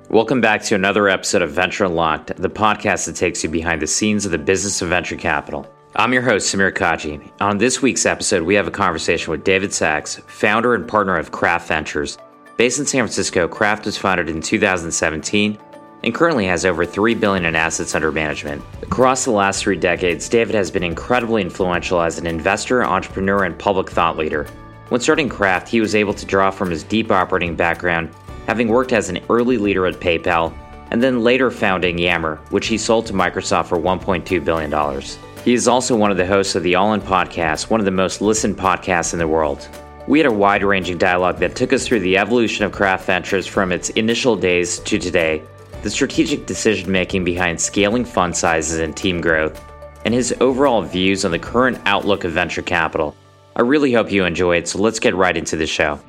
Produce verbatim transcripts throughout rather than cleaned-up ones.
Welcome back to another episode of Venture Unlocked, the podcast that takes you behind the scenes of the business of venture capital. I'm your host, Samir Kaji. On this week's episode, we have a conversation with David Sachs, founder and partner of Craft Ventures. Based in San Francisco, Craft was founded in two thousand seventeen and currently has over three billion dollars in assets under management. Across the last three decades, David has been incredibly influential as an investor, entrepreneur, and public thought leader. When starting Craft, he was able to draw from his deep operating background, having worked as an early leader at PayPal, and then later founding Yammer, which he sold to Microsoft for one point two billion dollars. He is also one of the hosts of the All In Podcast, one of the most listened podcasts in the world. We had a wide-ranging dialogue that took us through the evolution of Craft Ventures from its initial days to today, the strategic decision-making behind scaling fund sizes and team growth, and his overall views on the current outlook of venture capital. I really hope you enjoy it, so let's get right into the show.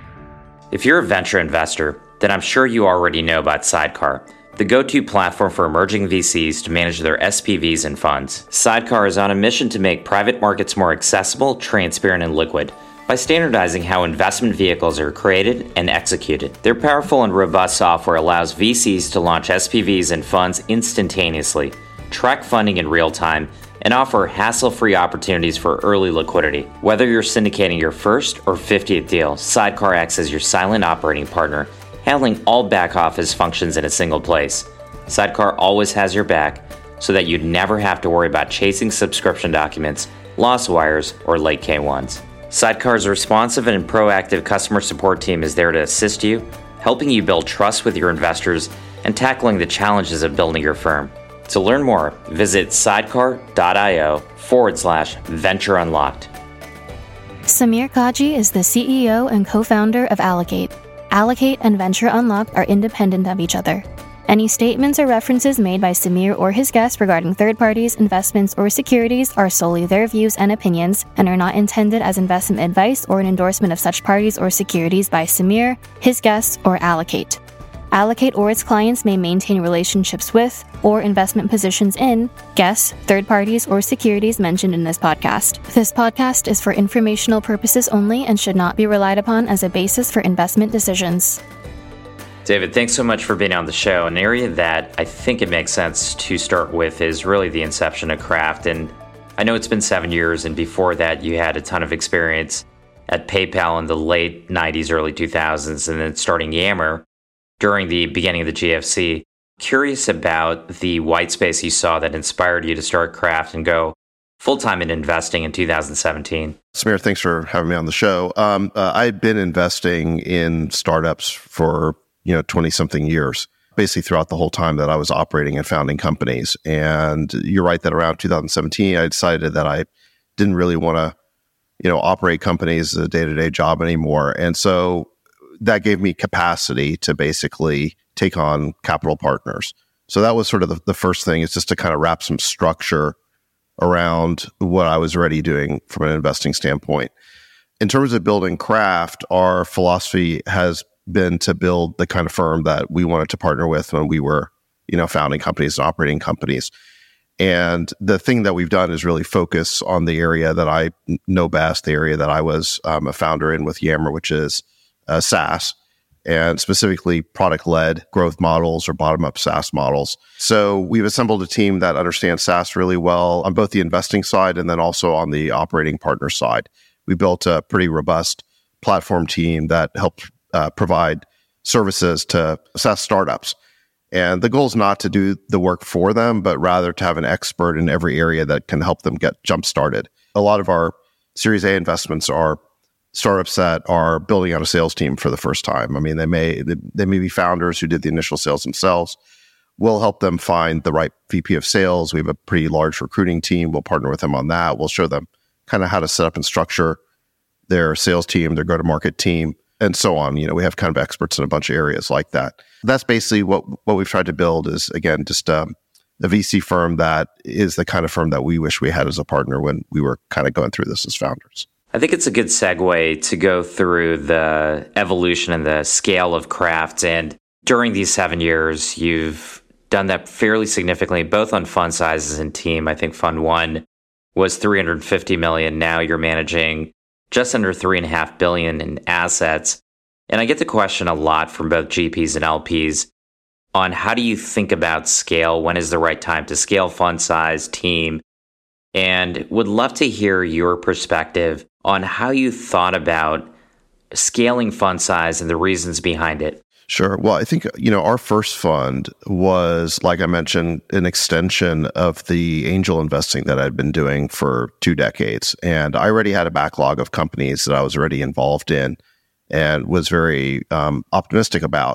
If you're a venture investor, then I'm sure you already know about Sidecar, the go-to platform for emerging V Cs to manage their S P Vs and funds. Sidecar is on a mission to make private markets more accessible, transparent, and liquid by standardizing how investment vehicles are created and executed. Their powerful and robust software allows V Cs to launch S P Vs and funds instantaneously, track funding in real time, and offer hassle-free opportunities for early liquidity. Whether you're syndicating your first or fiftieth deal, Sidecar acts as your silent operating partner, handling all back-office functions in a single place. Sidecar always has your back, so that you'd never have to worry about chasing subscription documents, lost wires, or late K ones. Sidecar's responsive and proactive customer support team is there to assist you, helping you build trust with your investors and tackling the challenges of building your firm. To learn more, visit sidecar.io forward slash venture unlocked. Samir Kaji is the C E O and co-founder of Allocate. Allocate and Venture Unlocked are independent of each other. Any statements or references made by Samir or his guests regarding third parties, investments, or securities are solely their views and opinions and are not intended as investment advice or an endorsement of such parties or securities by Samir, his guests, or Allocate. Allocate or its clients may maintain relationships with or investment positions in guests, third parties, or securities mentioned in this podcast. This podcast is for informational purposes only and should not be relied upon as a basis for investment decisions. David, thanks so much for being on the show. An area that I think it makes sense to start with is really the inception of Craft. And I know it's been seven years, and before that you had a ton of experience at PayPal in the late nineties, early two thousands, and then starting Yammer during the beginning of the G F C. Curious about the white space you saw that inspired you to start Craft and go full-time in investing in two thousand seventeen. Samir, thanks for having me on the show. Um, uh, I've been investing in startups for, you know, twenty-something years, basically throughout the whole time that I was operating and founding companies. And you're right that around two thousand seventeen, I decided that I didn't really want to, you know, operate companies as a day-to-day job anymore. And so that gave me capacity to basically take on capital partners. So that was sort of the, the first thing, is just to kind of wrap some structure around what I was already doing from an investing standpoint. In terms of building Craft, our philosophy has been to build the kind of firm that we wanted to partner with when we were, you know, founding companies and operating companies. And the thing that we've done is really focus on the area that I know best, the area that I was um, a founder in with Yammer, which is Uh, SaaS, and specifically product-led growth models or bottom-up SaaS models. So we've assembled a team that understands SaaS really well on both the investing side and then also on the operating partner side. We built a pretty robust platform team that helped uh, provide services to SaaS startups. And the goal is not to do the work for them, but rather to have an expert in every area that can help them get jump-started. A lot of our Series A investments are startups that are building out a sales team for the first time. I mean, they may they, they may be founders who did the initial sales themselves. We'll help them find the right V P of sales. We have a pretty large recruiting team. We'll partner with them on that. We'll show them kind of how to set up and structure their sales team, their go-to-market team, and so on. You know, we have kind of experts in a bunch of areas like that. That's basically what what we've tried to build is, again, just um, a V C firm that is the kind of firm that we wish we had as a partner when we were kind of going through this as founders. I think it's a good segue to go through the evolution and the scale of Craft. And during these seven years, you've done that fairly significantly, both on fund sizes and team. I think Fund One was three hundred fifty million. Now you're managing just under three and a half billion in assets. And I get the question a lot from both G Ps and L Ps. on how do you think about scale? When is the right time to scale fund size, team? And would love to hear your perspective on how you thought about scaling fund size and the reasons behind it. Sure. Well, I think, you know, our first fund was, like I mentioned, an extension of the angel investing that I'd been doing for two decades. And I already had a backlog of companies that I was already involved in and was very um, optimistic about.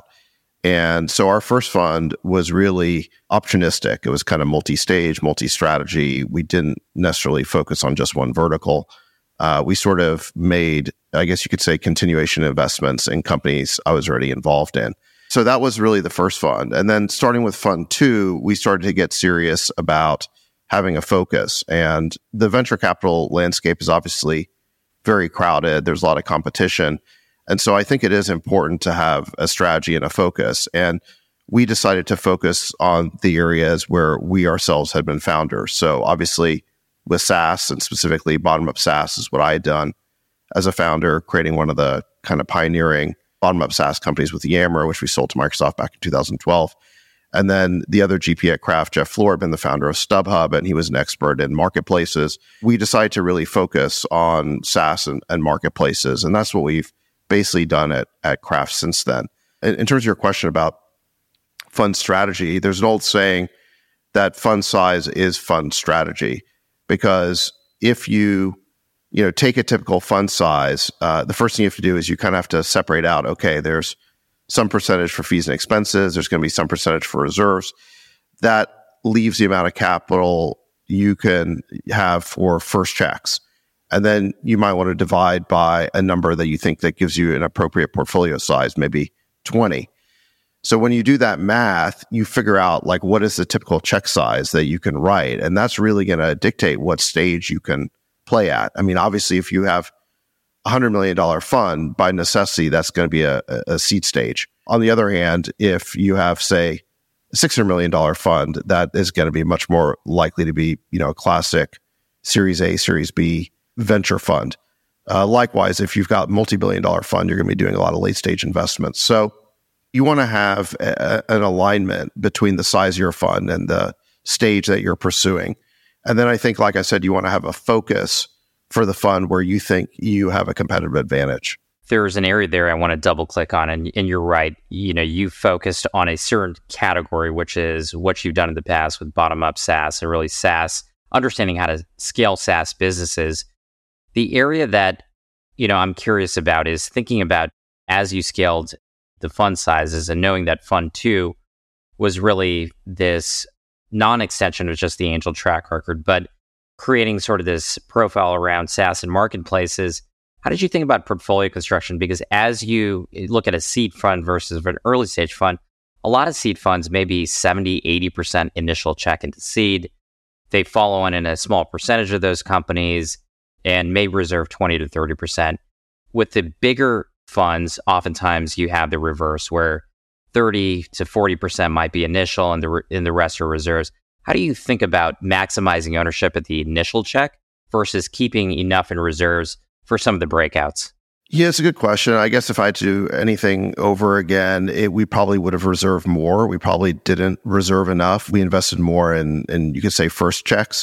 And so our first fund was really opportunistic. It was kind of multi-stage, multi-strategy. We didn't necessarily focus on just one vertical. Uh, we sort of made, I guess you could say, continuation investments in companies I was already involved in. So that was really the first fund. And then starting with fund two, we started to get serious about having a focus. And the venture capital landscape is obviously very crowded. There's a lot of competition. And so I think it is important to have a strategy and a focus. And we decided to focus on the areas where we ourselves had been founders. So obviously with SaaS, and specifically bottom-up SaaS, is what I had done as a founder, creating one of the kind of pioneering bottom-up SaaS companies with Yammer, which we sold to Microsoft back in two thousand twelve. And then the other G P at Craft, Jeff Floor, had been the founder of StubHub, and he was an expert in marketplaces. We decided to really focus on SaaS and, and marketplaces, and that's what we've basically done at, at Craft since then. In, in terms of your question about fund strategy, there's an old saying that fund size is fund strategy. Because if you, you know, take a typical fund size, uh, the first thing you have to do is you kind of have to separate out, okay, there's some percentage for fees and expenses. There's going to be some percentage for reserves. That leaves the amount of capital you can have for first checks. And then you might want to divide by a number that you think that gives you an appropriate portfolio size, maybe twenty. So when you do that math, you figure out like what is the typical check size that you can write. And that's really going to dictate what stage you can play at. I mean, obviously, if you have a one hundred million dollars fund, by necessity, that's going to be a, a seed stage. On the other hand, if you have, say, a six hundred million dollars fund, that is going to be much more likely to be, you know, a classic Series A, Series B venture fund. Uh, likewise, if you've got multi-billion dollar fund, you're going to be doing a lot of late stage investments. So you want to have a, an alignment between the size of your fund and the stage that you're pursuing. And then I think, like I said, you want to have a focus for the fund where you think you have a competitive advantage. There's an area there I want to double click on. And, and you're right. You know, you focused on a certain category, which is what you've done in the past with bottom-up SaaS and really SaaS, understanding how to scale SaaS businesses. The area that, you know, I'm curious about is thinking about as you scaled the fund sizes and knowing that fund two was really this non-extension of just the angel track record, but creating sort of this profile around SaaS and marketplaces. How did you think about portfolio construction? Because as you look at a seed fund versus an early stage fund, a lot of seed funds may be seventy, eighty percent initial check into seed. They follow on in a small percentage of those companies and may reserve twenty to thirty percent. With the bigger funds, oftentimes you have the reverse where thirty to forty percent might be initial and the, and the rest are reserves. How do you think about maximizing ownership at the initial check versus keeping enough in reserves for some of the breakouts? Yeah, it's a good question. I guess if I had to do anything over again, it, we probably would have reserved more. We probably didn't reserve enough. We invested more in, in, you could say, first checks.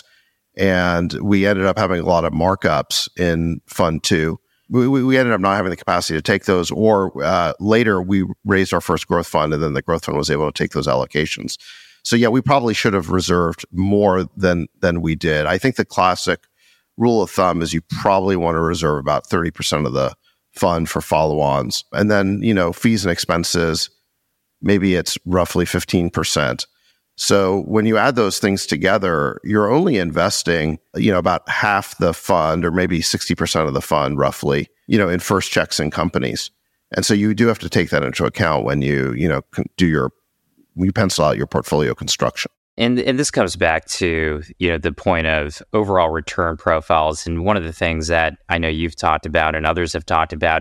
And we ended up having a lot of markups in fund two. We, we ended up not having the capacity to take those, or uh, later we raised our first growth fund, and then the growth fund was able to take those allocations. So yeah, we probably should have reserved more than than we did. I think the classic rule of thumb is you probably want to reserve about thirty percent of the fund for follow-ons. And then, you know, fees and expenses, maybe it's roughly fifteen percent. So when you add those things together, you're only investing, you know, about half the fund, or maybe sixty percent of the fund roughly, you know, in first checks in companies. And so you do have to take that into account when you, you know, do your, when you pencil out your portfolio construction. And and this comes back to, you know, the point of overall return profiles. And one of the things that I know you've talked about and others have talked about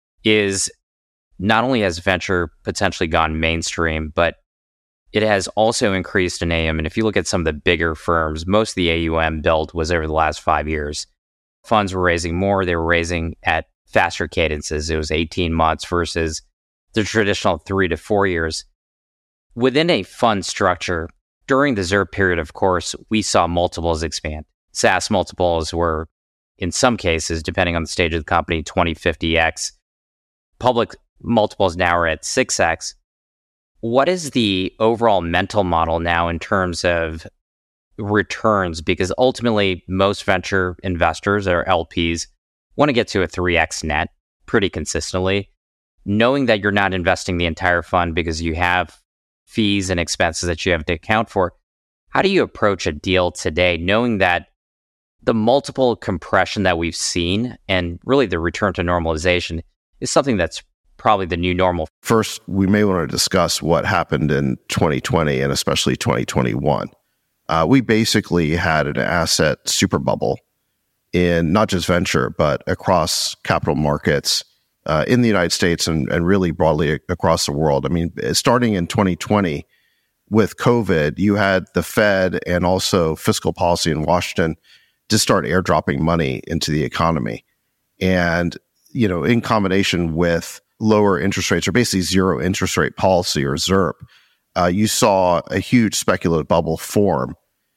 is not only has venture potentially gone mainstream, but it has also increased in A U M. And if you look at some of the bigger firms, most of the A U M built was over the last five years. Funds were raising more. They were raising at faster cadences. It was eighteen months versus the traditional three to four years. within a fund structure, during the ZIRP period, of course, we saw multiples expand. SaaS multiples were, in some cases, depending on the stage of the company, twenty, fifty x. Public multiples now are at six x. What is the overall mental model now in terms of returns? Because ultimately, most venture investors or L Ps want to get to a three x net pretty consistently, knowing that you're not investing the entire fund because you have fees and expenses that you have to account for. How do you approach a deal today, knowing that the multiple compression that we've seen and really the return to normalization is something that's probably the new normal? First, we may want to discuss what happened in twenty twenty and especially twenty twenty-one. Uh, we basically had an asset super bubble in not just venture, but across capital markets uh, in the United States and, and really broadly a- across the world. I mean, starting in twenty twenty with COVID, you had the Fed and also fiscal policy in Washington just start airdropping money into the economy. And, you know, in combination with lower interest rates or basically zero interest rate policy or ZIRP, uh, you saw a huge speculative bubble form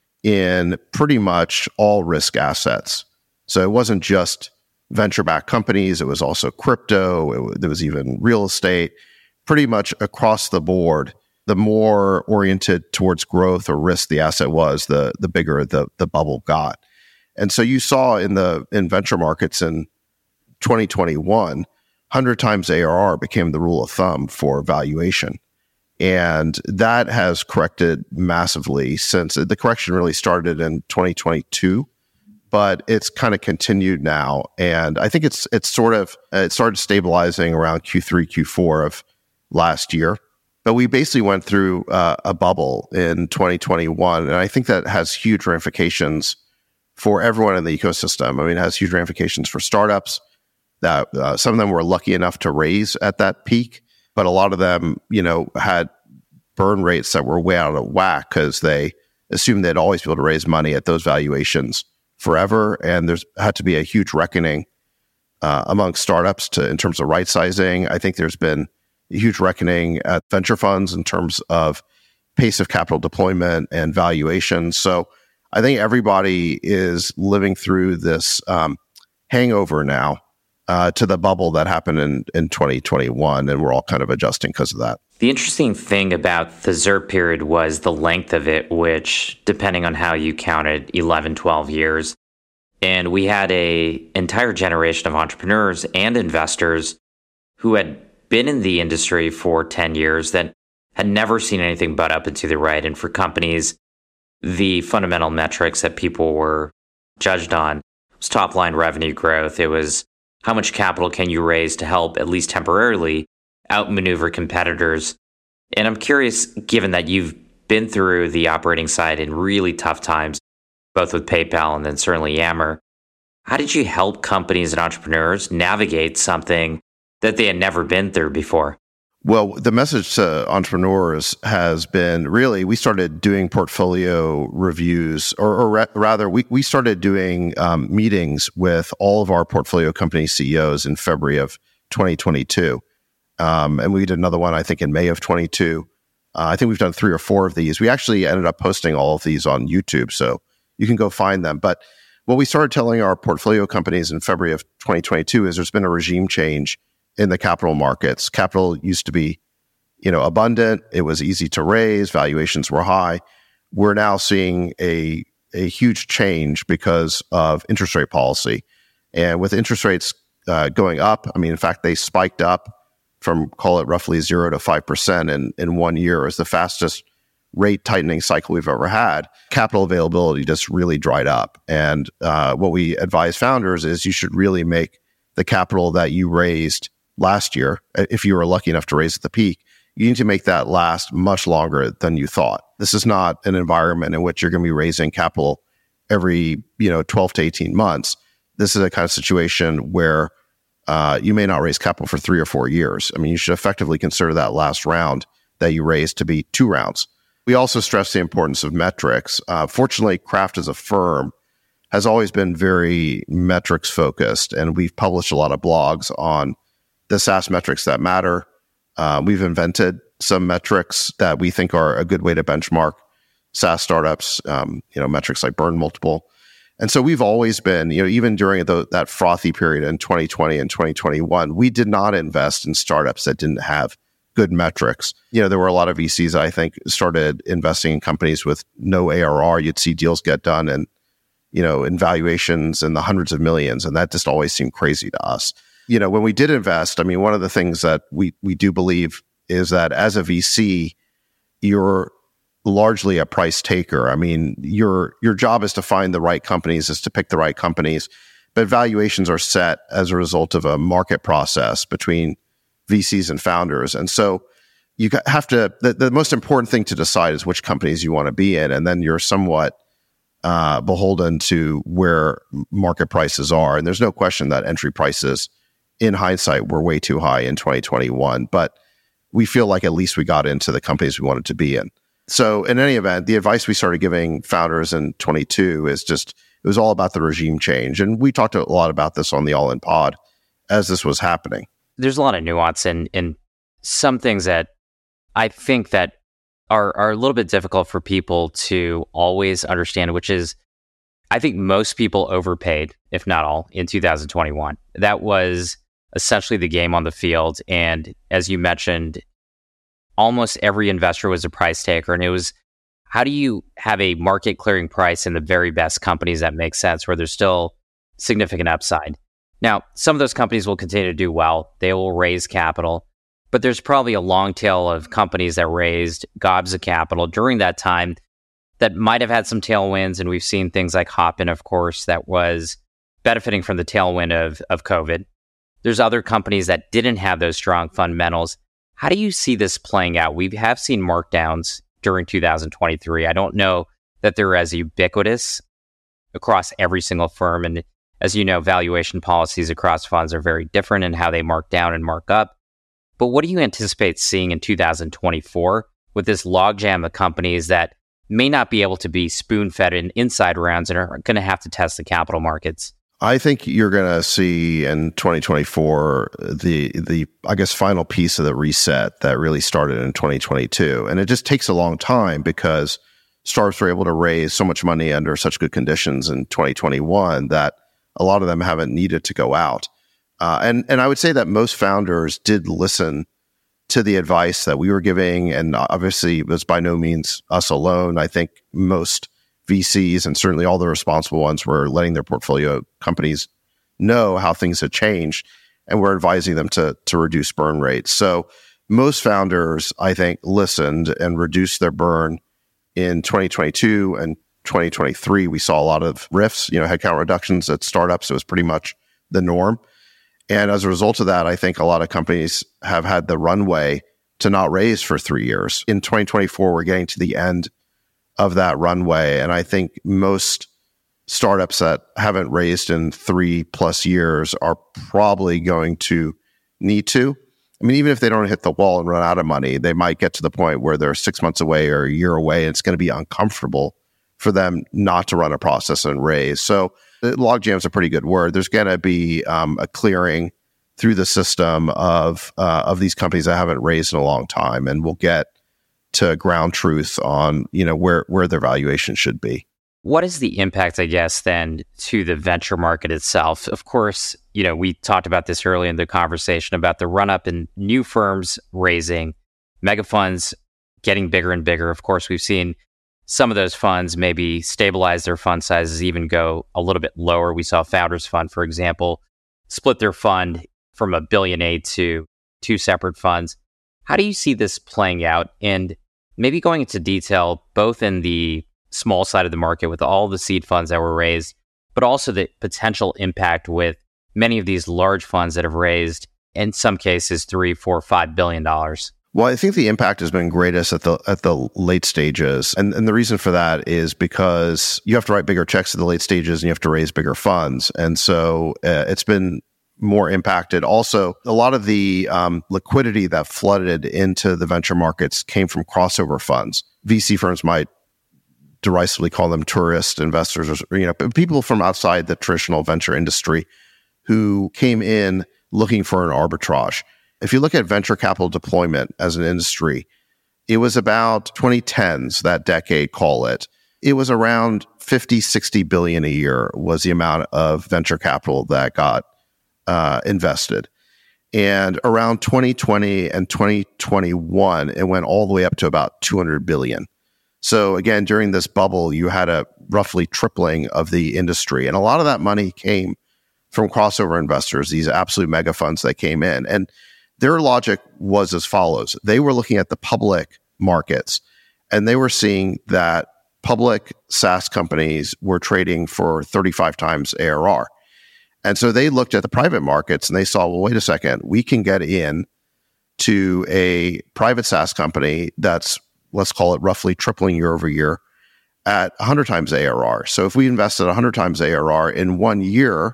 in pretty much all risk assets. So it wasn't just venture-backed companies, it was also crypto, it, there was even real estate, pretty much across the board. The more oriented towards growth or risk the asset was, the the bigger the the bubble got. And so you saw in the in venture markets in twenty twenty-one, one hundred times A R R became the rule of thumb for valuation. And that has corrected massively since the correction really started in twenty twenty-two, but it's kind of continued now. And I think it's it's sort of, it started stabilizing around Q three, Q four of last year. But we basically went through uh, a bubble in twenty twenty-one. And I think that has huge ramifications for everyone in the ecosystem. I mean, it has huge ramifications for startups that uh, some of them were lucky enough to raise at that peak, but a lot of them, you know, had burn rates that were way out of whack because they assumed they'd always be able to raise money at those valuations forever. And there's had to be a huge reckoning uh, among startups to in terms of right sizing. I think there's been a huge reckoning at venture funds in terms of pace of capital deployment and valuation. So I think everybody is living through this um, hangover now uh, to the bubble that happened in, in twenty twenty-one, and we're all kind of adjusting because of that. The interesting thing about the ZIRP period was the length of it, which, depending on how you counted, eleven, twelve years. And we had a entire generation of entrepreneurs and investors who had been in the industry for ten years that had never seen anything but up and to the right. And for companies, the fundamental metrics that people were judged on was top line revenue growth. It was how much capital can you raise to help, at least temporarily, outmaneuver competitors. And I'm curious, given that you've been through the operating side in really tough times, both with PayPal and then certainly Yammer, how did you help companies and entrepreneurs navigate something that they had never been through before? Well, the message to entrepreneurs has been really, we started doing portfolio reviews, or, or ra- rather, we, we started doing um, meetings with all of our portfolio company C E Os in February of twenty twenty-two. Um, and we did another one, I think, in May of twenty-two. Uh, I think we've done three or four of these. We actually ended up posting all of these on YouTube, so you can go find them. But what we started telling our portfolio companies in February of twenty twenty-two is there's been a regime change in the capital markets. Capital used to be, you know, abundant. It was easy to raise. Valuations were high. We're now seeing a a huge change because of interest rate policy. And with interest rates uh, going up, I mean, in fact, they spiked up from, call it roughly zero to five percent in, in one year. It was the fastest rate tightening cycle we've ever had. Capital availability just really dried up. And uh, what we advise founders is you should really make the capital that you raised last year, if you were lucky enough to raise at the peak, you need to make that last much longer than you thought. This is not an environment in which you're going to be raising capital every, you know, twelve to eighteen months. This is a kind of situation where uh, you may not raise capital for three or four years. I mean, you should effectively consider that last round that you raised to be two rounds. We also stress the importance of metrics. Uh, fortunately, Craft as a firm has always been very metrics focused, and we've published a lot of blogs on the SaaS metrics that matter. Uh, we've invented some metrics that we think are a good way to benchmark SaaS startups, um, you know, metrics like burn multiple. And so we've always been, you know, even during the, that frothy period in twenty twenty and twenty twenty-one, we did not invest in startups that didn't have good metrics. You know, there were a lot of V Cs, I think, started investing in companies with no A R R. You'd see deals get done and, you know, in valuations in the hundreds of millions. And that just always seemed crazy to us. You know, when we did invest, I mean, one of the things that we, we do believe is that as a V C, you're largely a price taker. I mean, your your job is to find the right companies, is to pick the right companies, but valuations are set as a result of a market process between V Cs and founders. And so you have to, the, the most important thing to decide is which companies you want to be in, and then you're somewhat uh, beholden to where market prices are. And there's no question that entry prices, in hindsight, were way too high in twenty twenty-one, but we feel like at least we got into the companies we wanted to be in. So in any event, the advice we started giving founders in twenty-two is just, it was all about the regime change. And we talked a lot about this on the All In Pod as this was happening. There's a lot of nuance in, in some things that I think that are, are a little bit difficult for people to always understand, which is, I think most people overpaid, if not all, in two thousand twenty-one. That was essentially the game on the field. And as you mentioned, almost every investor was a price taker. And it was, how do you have a market clearing price in the very best companies that make sense, where there's still significant upside? Now, some of those companies will continue to do well. They will raise capital, but there's probably a long tail of companies that raised gobs of capital during that time that might have had some tailwinds. And we've seen things like Hopin, of course, that was benefiting from the tailwind of, of COVID. There's other companies that didn't have those strong fundamentals. How do you see this playing out? We have seen markdowns during two thousand twenty-three. I don't know that they're as ubiquitous across every single firm. And as you know, valuation policies across funds are very different in how they mark down and mark up. But what do you anticipate seeing in two thousand twenty-four with this logjam of companies that may not be able to be spoon-fed in inside rounds and are going to have to test the capital markets? I think you're going to see in twenty twenty-four the the I guess final piece of the reset that really started in twenty twenty-two, and it just takes a long time because startups were able to raise so much money under such good conditions in twenty twenty-one that a lot of them haven't needed to go out. Uh, and and I would say that most founders did listen to the advice that we were giving, and obviously it was by no means us alone. I think most V Cs and certainly all the responsible ones were letting their portfolio companies know how things had changed, and we're advising them to to reduce burn rates. So most founders, I think, listened and reduced their burn in twenty twenty-two and twenty twenty-three. We saw a lot of R I Fs, you know, headcount reductions at startups. It was pretty much the norm. And as a result of that, I think a lot of companies have had the runway to not raise for three years. In twenty twenty-four, we're getting to the end of that runway. And I think most startups that haven't raised in three plus years are probably going to need to. I mean, even if they don't hit the wall and run out of money, they might get to the point where they're six months away or a year away, and it's going to be uncomfortable for them not to run a process and raise. So logjam is a pretty good word. There's going to be um, a clearing through the system of uh, of these companies that haven't raised in a long time, and we'll get to ground truth on, you know, where where their valuation should be. What is the impact, I guess, then to the venture market itself? Of course, you know, we talked about this early in the conversation about the run-up in new firms raising, mega funds getting bigger and bigger. Of course, we've seen some of those funds maybe stabilize their fund sizes, even go a little bit lower. We saw Founders Fund, for example, split their fund from a billion eight to two separate funds. How do you see this playing out? And maybe going into detail, both in the small side of the market with all the seed funds that were raised, but also the potential impact with many of these large funds that have raised, in some cases, three, four, five billion dollars. Well, I think the impact has been greatest at the at the late stages. And, and the reason for that is because you have to write bigger checks at the late stages and you have to raise bigger funds. And so uh, it's been more impacted. Also, a lot of the um, liquidity that flooded into the venture markets came from crossover funds. V C firms might derisively call them tourist investors, or, you know, people from outside the traditional venture industry who came in looking for an arbitrage. If you look at venture capital deployment as an industry, it was about twenty tens, that decade, call it. It was around fifty, sixty billion a year was the amount of venture capital that got uh, invested. And around twenty twenty and twenty twenty-one, it went all the way up to about two hundred billion. So again, during this bubble, you had a roughly tripling of the industry. And a lot of that money came from crossover investors, these absolute mega funds that came in. And their logic was as follows. They were looking at the public markets, and they were seeing that public SaaS companies were trading for thirty-five times A R R. And so they looked at the private markets and they saw, well, wait a second, we can get in to a private SaaS company that's, let's call it roughly tripling year over year at one hundred times A R R. So if we invested one hundred times A R R in one year,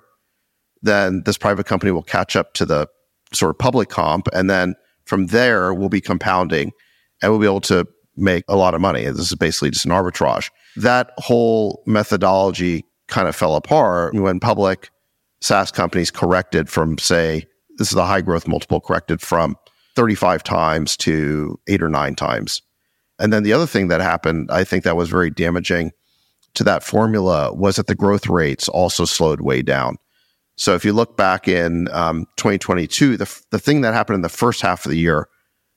then this private company will catch up to the sort of public comp. And then from there, we'll be compounding and we'll be able to make a lot of money. This is basically just an arbitrage. That whole methodology kind of fell apart when public SaaS companies corrected from, say, this is the high growth multiple, corrected from thirty-five times to eight or nine times. And then the other thing that happened, I think that was very damaging to that formula, was that the growth rates also slowed way down. So if you look back in um, twenty twenty-two, the, the thing that happened in the first half of the year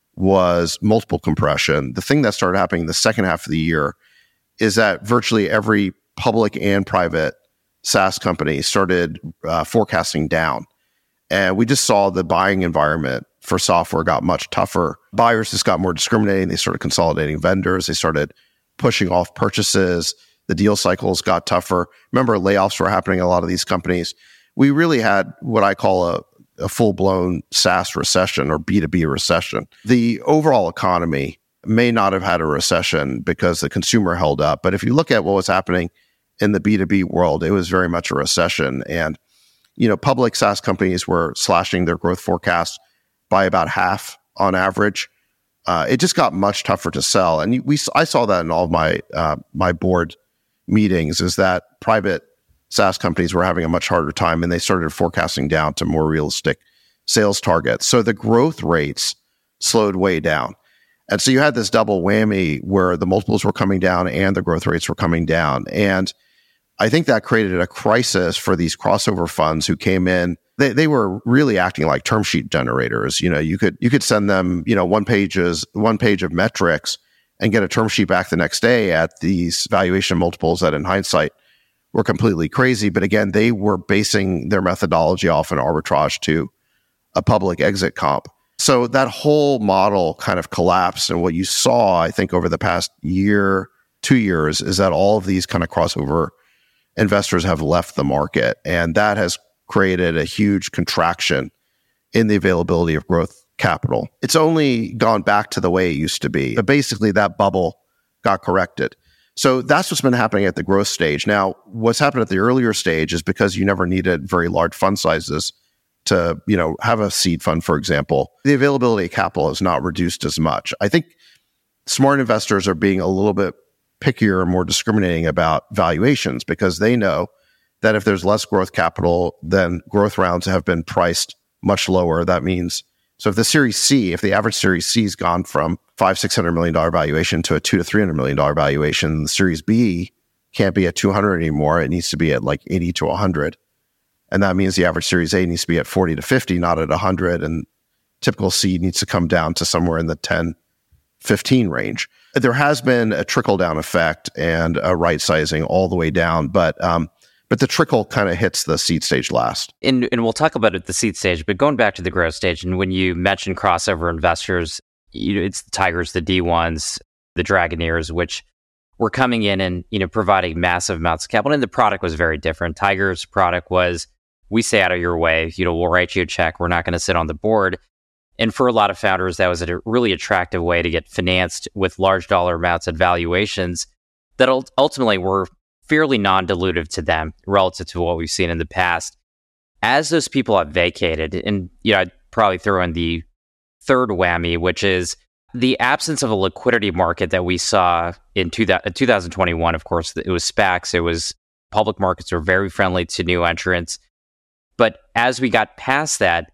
was multiple compression. The thing that started happening in the second half of the year is that virtually every public and private SaaS company started uh, forecasting down. And we just saw the buying environment for software got much tougher. Buyers just got more discriminating. They started consolidating vendors. They started pushing off purchases. The deal cycles got tougher. Remember, layoffs were happening in a lot of these companies. We really had what I call a, a full-blown SaaS recession or B two B recession. The overall economy may not have had a recession because the consumer held up. But if you look at what was happening in the B two B world, it was very much a recession. And, you know, public SaaS companies were slashing their growth forecasts by about half on average. Uh, it just got much tougher to sell. And we, I saw that in all of my, uh, my board meetings, is that private SaaS companies were having a much harder time, and they started forecasting down to more realistic sales targets. So the growth rates slowed way down. And so you had this double whammy where the multiples were coming down and the growth rates were coming down. And I think that created a crisis for these crossover funds who came in. They they were really acting like term sheet generators. You know, you could you could send them, you know, one pages, one page of metrics and get a term sheet back the next day at these valuation multiples that in hindsight were completely crazy. But again, they were basing their methodology off an arbitrage to a public exit comp. So that whole model kind of collapsed. And what you saw, I think, over the past year, two years, is that all of these kind of crossover investors have left the market. And that has created a huge contraction in the availability of growth capital. It's only gone back to the way it used to be. But basically, that bubble got corrected. So that's what's been happening at the growth stage. Now, what's happened at the earlier stage is because you never needed very large fund sizes to, you know, have a seed fund, for example, the availability of capital has not reduced as much. I think smart investors are being a little bit pickier and more discriminating about valuations because they know that if there's less growth capital, then growth rounds have been priced much lower. That means, so if the Series C, if the average Series C has gone from five, six hundred million dollar valuation to a two to three hundred million dollar valuation, the Series B can't be at two hundred anymore. It needs to be at like eighty to one hundred. And that means the average Series A needs to be at forty to fifty, not at one hundred. And typical C needs to come down to somewhere in the ten, fifteen range. There has been a trickle-down effect and a right-sizing all the way down, but um, but the trickle kind of hits the seed stage last. And, and we'll talk about it at the seed stage, but going back to the growth stage, and when you mention crossover investors, you know, it's the Tigers, the D ones, the Dragoneers, which were coming in and, you know, providing massive amounts of capital. And the product was very different. Tigers' product was, we stay out of your way, you know, we'll write you a check. We're not going to sit on the board. And for a lot of founders, that was a really attractive way to get financed with large dollar amounts at valuations that ultimately were fairly non-dilutive to them relative to what we've seen in the past. As those people have vacated, and, you know, I'd probably throw in the third whammy, which is the absence of a liquidity market that we saw in two thousand twenty-one. Of course, it was SPACs. It was public markets were very friendly to new entrants. But as we got past that,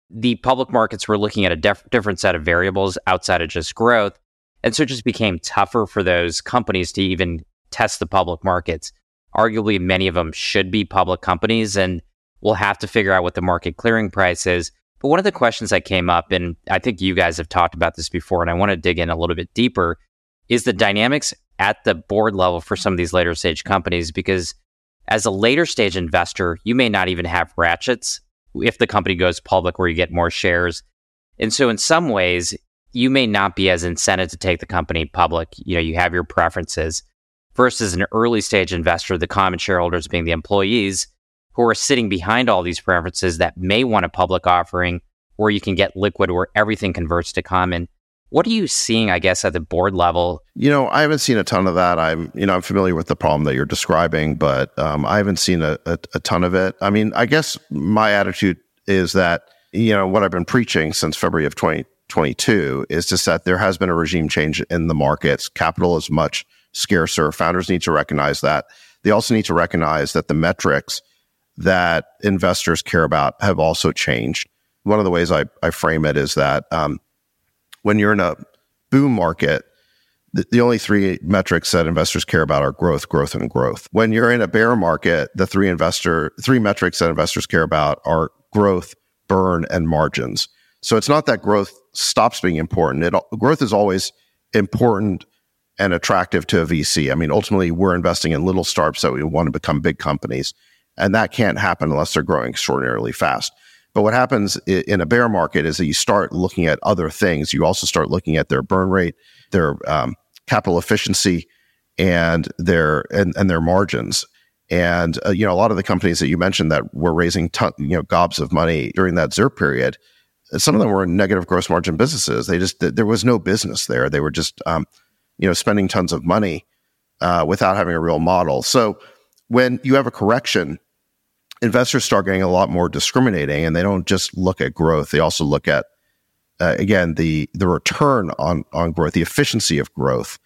the public markets were looking at a def- different set of variables outside of just growth. And so it just became tougher for those companies to even test the public markets. Arguably, many of them should be public companies, and we'll have to figure out what the market clearing price is. But one of the questions that came up, and I think you guys have talked about this before, and I want to dig in a little bit deeper, is the dynamics at the board level for some of these later stage companies. Because as a later stage investor, you may not even have ratchets if the company goes public where you get more shares. And so in some ways, you may not be as incented to take the company public. You know, you have your preferences versus an early stage investor, the common shareholders being the employees who are sitting behind all these preferences that may want a public offering where you can get liquid, where everything converts to common. What are you seeing, I guess, at the board level? You know, I haven't seen a ton of that. I'm, you know, I'm familiar with the problem that you're describing, but um, I haven't seen a, a, a ton of it. I mean, I guess my attitude is that, you know, what I've been preaching since February of twenty twenty-two is just that there has been a regime change in the markets. Capital is much scarcer. Founders need to recognize that. They also need to recognize that the metrics that investors care about have also changed. One of the ways I, I frame it is that um, when you're in a boom market, the, the only three metrics that investors care about are growth, growth, and growth. When you're in a bear market, the three investor three metrics that investors care about are growth, burn, and margins. So it's not that growth stops being important. It, growth is always important and attractive to a V C. I mean, ultimately, we're investing in little startups that we want to become big companies. And that can't happen unless they're growing extraordinarily fast. But what happens in a bear market is that you start looking at other things. You also start looking at their burn rate, their um, capital efficiency, and their and, and their margins. And uh, you know, a lot of the companies that you mentioned that were raising ton, you know gobs of money during that ZIRP period, some of them were negative gross margin businesses. They just there was no business there. They were just um, you know spending tons of money uh, without having a real model. So when you have a correction, investors start getting a lot more discriminating, and they don't just look at growth. They also look at, uh, again, the the return on, on growth, the efficiency of growth.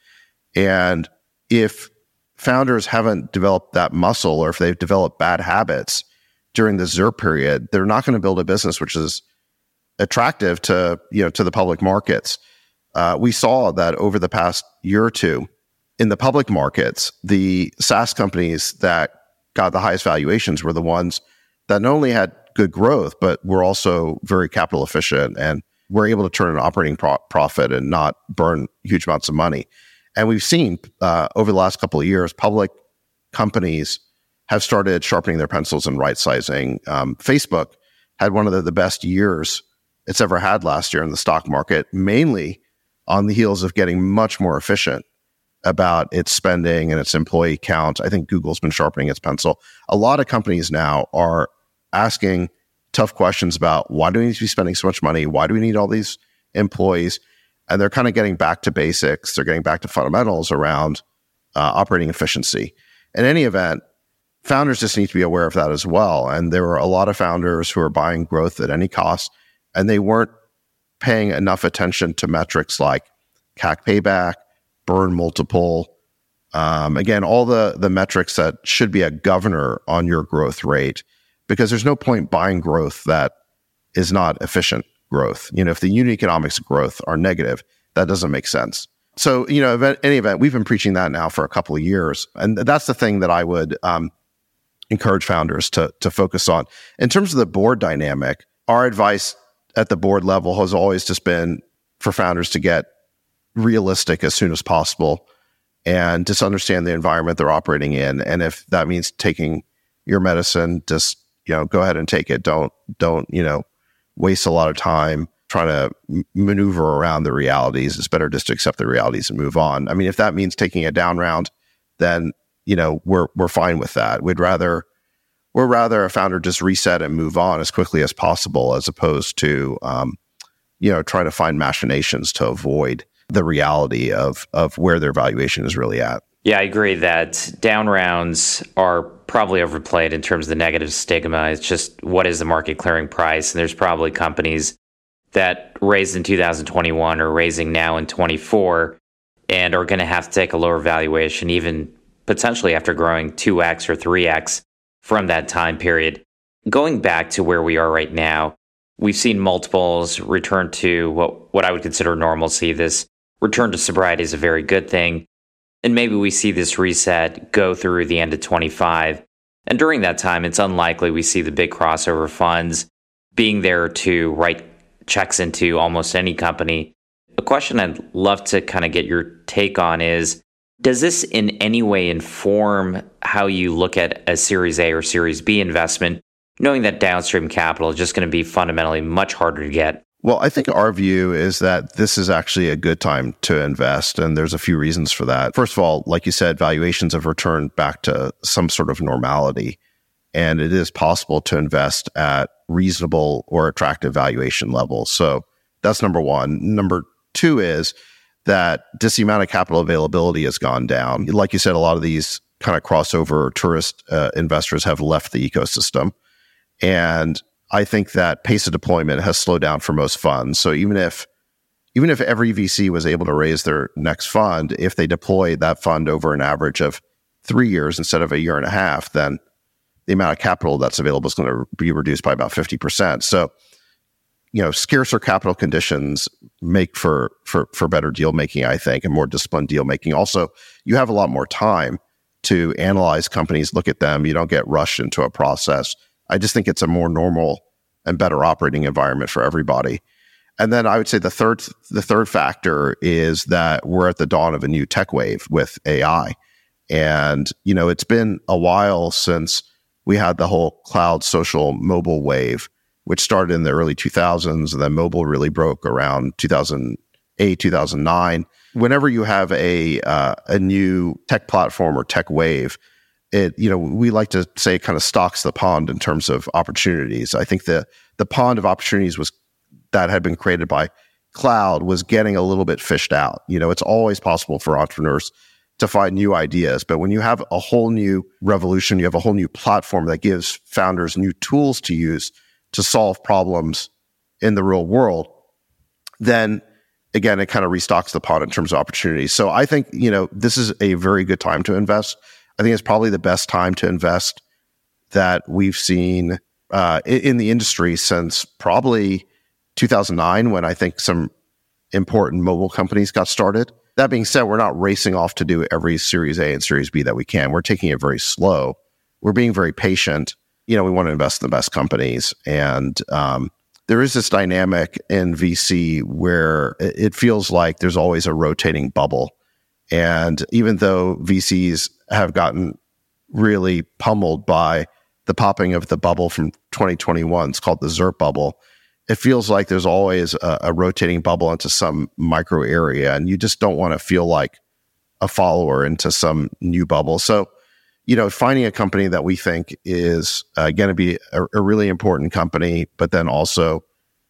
And if founders haven't developed that muscle, or if they've developed bad habits during the ZIRP period, they're not going to build a business which is attractive to, you know, to the public markets. Uh, we saw that over the past year or two in the public markets, the SaaS companies that got the highest valuations were the ones that not only had good growth, but were also very capital efficient and were able to turn an operating pro- profit and not burn huge amounts of money. And we've seen uh, over the last couple of years, public companies have started sharpening their pencils and right-sizing. Um, Facebook had one of the, the best years it's ever had last year in the stock market, mainly on the heels of getting much more efficient about its spending and its employee count. I think Google's been sharpening its pencil. A lot of companies now are asking tough questions about, why do we need to be spending so much money? Why do we need all these employees? And they're kind of getting back to basics. They're getting back to fundamentals around uh, operating efficiency. In any event, founders just need to be aware of that as well. And there were a lot of founders who are buying growth at any cost, and they weren't paying enough attention to metrics like C A C payback, burn multiple. Um, again, all the, the metrics that should be a governor on your growth rate, because there's no point buying growth that is not efficient growth. You know, if the unit economics of growth are negative, that doesn't make sense. So, you know, in any event, we've been preaching that now for a couple of years. And that's the thing that I would um, encourage founders to, to focus on. In terms of the board dynamic, our advice at the board level has always just been for founders to get realistic as soon as possible and just understand the environment they're operating in. And if that means taking your medicine, just, you know, go ahead and take it. Don't, don't, you know, waste a lot of time trying to m- maneuver around the realities. It's better just to accept the realities and move on. I mean, if that means taking a down round, then, you know, we're, we're fine with that. We'd rather, we're rather a founder just reset and move on as quickly as possible, as opposed to, um, you know, trying to find machinations to avoid the reality of of where their valuation is really at. Yeah, I agree that down rounds are probably overplayed in terms of the negative stigma. It's just, what is the market clearing price? And there's probably companies that raised in two thousand twenty-one or raising now in twenty-four and are going to have to take a lower valuation, even potentially after growing two X or three X from that time period. Going back to where we are right now, we've seen multiples return to what, what I would consider normalcy. This return to sobriety is a very good thing. And maybe we see this reset go through the end of twenty-five. And during that time, it's unlikely we see the big crossover funds being there to write checks into almost any company. A question I'd love to kind of get your take on is, does this in any way inform how you look at a Series A or Series B investment, knowing that downstream capital is just going to be fundamentally much harder to get? Well, I think our view is that this is actually a good time to invest, and there's a few reasons for that. First of all, like you said, valuations have returned back to some sort of normality, and it is possible to invest at reasonable or attractive valuation levels. So that's number one. Number two is that just the amount of capital availability has gone down. Like you said, a lot of these kind of crossover tourist uh, investors have left the ecosystem, and I think that pace of deployment has slowed down for most funds. So even if even if every V C was able to raise their next fund, if they deploy that fund over an average of three years instead of a year and a half, then the amount of capital that's available is going to be reduced by about fifty percent. So, you know, scarcer capital conditions make for for for better deal making, I think, and more disciplined deal making. Also, you have a lot more time to analyze companies, look at them. You don't get rushed into a process. I just think it's a more normal and better operating environment for everybody. And then I would say the third the third factor is that we're at the dawn of a new tech wave with A I. And, you know, it's been a while since we had the whole cloud social mobile wave, which started in the early two thousands, and then mobile really broke around two thousand eight, two thousand nine. Whenever you have a uh, a new tech platform or tech wave, it, you know, we like to say kind of stocks the pond in terms of opportunities. I think the the pond of opportunities was that had been created by cloud was getting a little bit fished out. You know, it's always possible for entrepreneurs to find new ideas, but when you have a whole new revolution, you have a whole new platform that gives founders new tools to use to solve problems in the real world, then again, it kind of restocks the pond in terms of opportunities. So I think, you know, this is a very good time to invest. I think it's probably the best time to invest that we've seen uh, in, in the industry since probably two thousand nine, when I think some important mobile companies got started. That being said, we're not racing off to do every Series A and Series B that we can. We're taking it very slow. We're being very patient. You know, we want to invest in the best companies. And um, there is this dynamic in V C where it feels like there's always a rotating bubble. And even though V Cs have gotten really pummeled by the popping of the bubble from twenty twenty-one, it's called the ZIRP bubble, it feels like there's always a, a rotating bubble into some micro area, and you just don't want to feel like a follower into some new bubble. So, you know, finding a company that we think is uh, going to be a, a really important company, but then also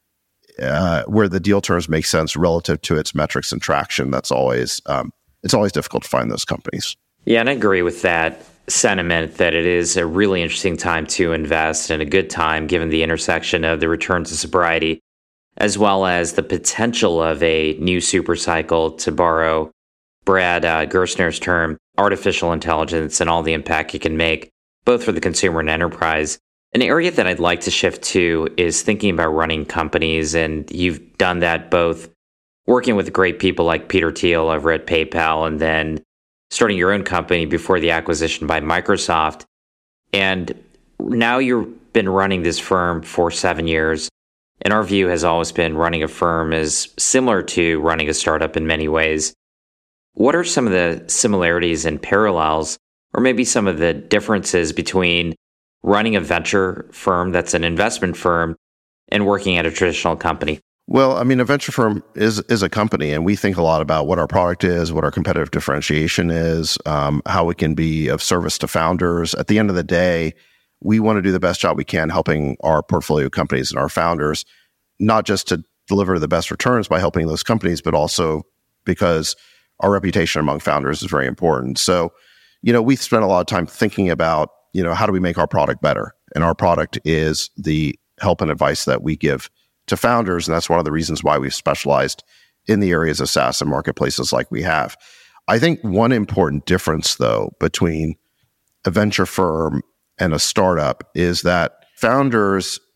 uh, where the deal terms make sense relative to its metrics and traction, that's always um, it's always difficult to find those companies. Yeah, and I agree with that sentiment that it is a really interesting time to invest and a good time given the intersection of the return to sobriety, as well as the potential of a new super cycle, to borrow Brad uh, Gerstner's term, artificial intelligence and all the impact it can make, both for the consumer and enterprise. An area that I'd like to shift to is thinking about running companies, and you've done that both working with great people like Peter Thiel over at PayPal, and then starting your own company before the acquisition by Microsoft. And now you've been running this firm for seven years. And our view has always been running a firm is similar to running a startup in many ways. What are some of the similarities and parallels, or maybe some of the differences between running a venture firm that's an investment firm and working at a traditional company? Well, I mean, a venture firm is is a company, and we think a lot about what our product is, what our competitive differentiation is, um, how we can be of service to founders. At the end of the day, we want to do the best job we can helping our portfolio companies and our founders, not just to deliver the best returns by helping those companies, but also because our reputation among founders is very important. So, you know, we spent a lot of time thinking about, you know, how do we make our product better? And our product is the help and advice that we give to founders, and that's one of the reasons why we've specialized in the areas of SaaS and marketplaces like we have. I think one important difference, though, between a venture firm and a startup is that founders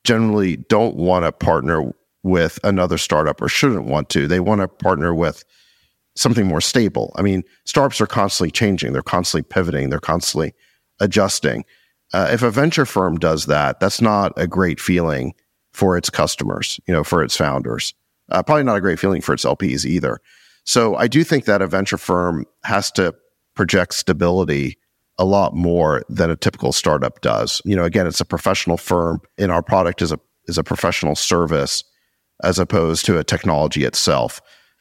generally don't want to partner with another startup or shouldn't want to. They want to partner with something more stable. I mean, startups are constantly changing. They're constantly pivoting. They're constantly adjusting. Uh, if a venture firm does that, that's not a great feeling for its customers, you know, for its founders. Uh, probably not a great feeling for its L Ps either. So I do think that a venture firm has to project stability a lot more than a typical startup does. You know, again, it's a professional firm, and our product is a is a professional service as opposed to a technology itself.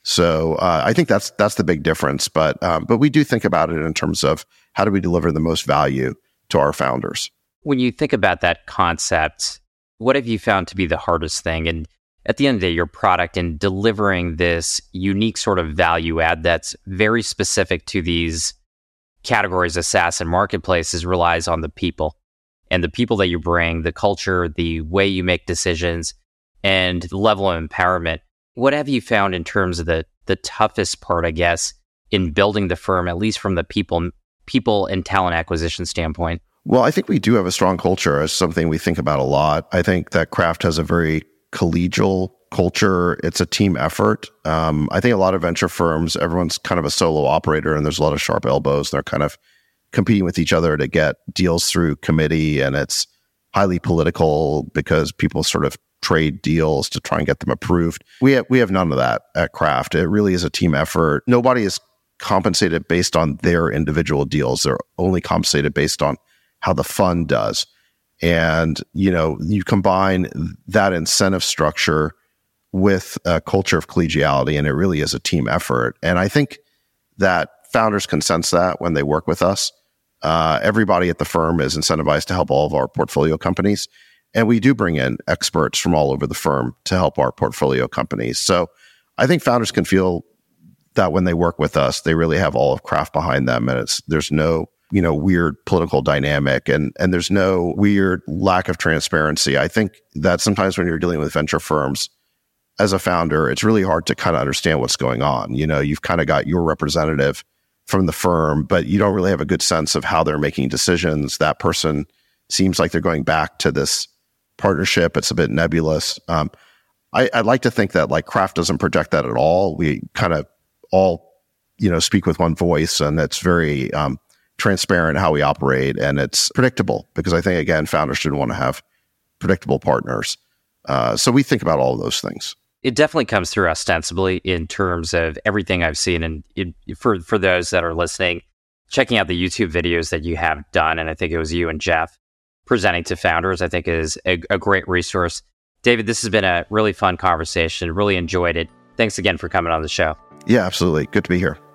So uh, I think that's that's the big difference. But um, but we do think about it in terms of how do we deliver the most value to our founders. When you think about that concept, what have you found to be the hardest thing? And at the end of the day, your product in delivering this unique sort of value add that's very specific to these categories of SaaS and marketplaces relies on the people and the people that you bring, the culture, the way you make decisions, and the level of empowerment. What have you found in terms of the the toughest part, I guess, in building the firm, at least from the people people and talent acquisition standpoint? Well, I think we do have a strong culture as something we think about a lot. I think that Craft has a very collegial culture. It's a team effort. Um, I think a lot of venture firms, everyone's kind of a solo operator and there's a lot of sharp elbows. They're kind of competing with each other to get deals through committee, and it's highly political because people sort of trade deals to try and get them approved. We have, we have none of that at Craft. It really is a team effort. Nobody is compensated based on their individual deals. They're only compensated based on how the fund does. And, you know, you combine that incentive structure with a culture of collegiality, and it really is a team effort. And I think that founders can sense that when they work with us. Uh, everybody at the firm is incentivized to help all of our portfolio companies. And we do bring in experts from all over the firm to help our portfolio companies. So I think founders can feel that when they work with us, they really have all of Craft behind them. And it's there's no, you know, weird political dynamic, and and there's no weird lack of transparency. I think that sometimes when you're dealing with venture firms, as a founder, it's really hard to kind of understand what's going on. You know, you've kind of got your representative from the firm, but you don't really have a good sense of how they're making decisions. That person seems like they're going back to this partnership. It's a bit nebulous. Um, I, I'd like to think that like Craft doesn't project that at all. We kind of all, you know, speak with one voice, and it's very um, transparent how we operate, and it's predictable because I think, again, founders should want to have predictable partners. Uh, so we think about all of those things. It definitely comes through ostensibly in terms of everything I've seen. And it, for, for those that are listening, checking out the YouTube videos that you have done, and I think it was you and Jeff presenting to founders, I think is a, a great resource. David, this has been a really fun conversation. Really enjoyed it. Thanks again for coming on the show. Yeah, absolutely. Good to be here.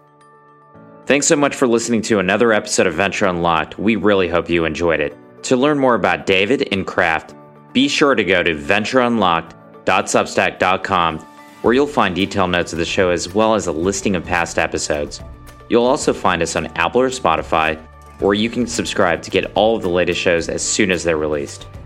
Thanks so much for listening to another episode of Venture Unlocked. We really hope you enjoyed it. To learn more about David and Craft, be sure to go to venture unlocked dot substack dot com, where you'll find detailed notes of the show as well as a listing of past episodes. You'll also find us on Apple or Spotify, where you can subscribe to get all of the latest shows as soon as they're released.